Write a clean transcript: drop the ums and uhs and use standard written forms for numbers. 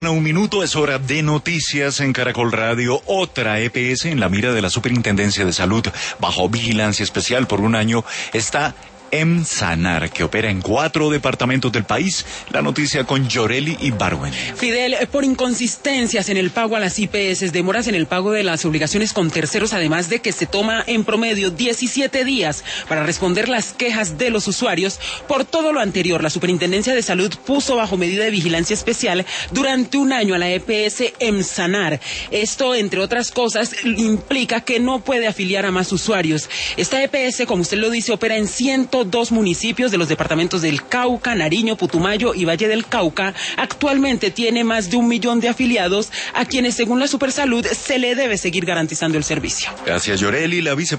Un minuto, es hora de noticias en Caracol Radio. Otra EPS en la mira de la Superintendencia de Salud, bajo vigilancia especial por un año, está Emsanar, que opera en 4 departamentos del país. La noticia con Yoreli Ibargüen. Fidel, por inconsistencias en el pago a las IPS, demoras en el pago de las obligaciones con terceros, además de que se toma en promedio 17 días para responder las quejas de los usuarios. Por todo lo anterior, la Superintendencia de Salud puso bajo medida de vigilancia especial durante un año a la EPS Emsanar. Esto, entre otras cosas, implica que no puede afiliar a más usuarios. Esta EPS, como usted lo dice, opera en 102 municipios de los departamentos del Cauca, Nariño, Putumayo y Valle del Cauca. Actualmente tiene más de 1 millón de afiliados a quienes, según la Supersalud, se le debe seguir garantizando el servicio. Gracias, Yoreli. La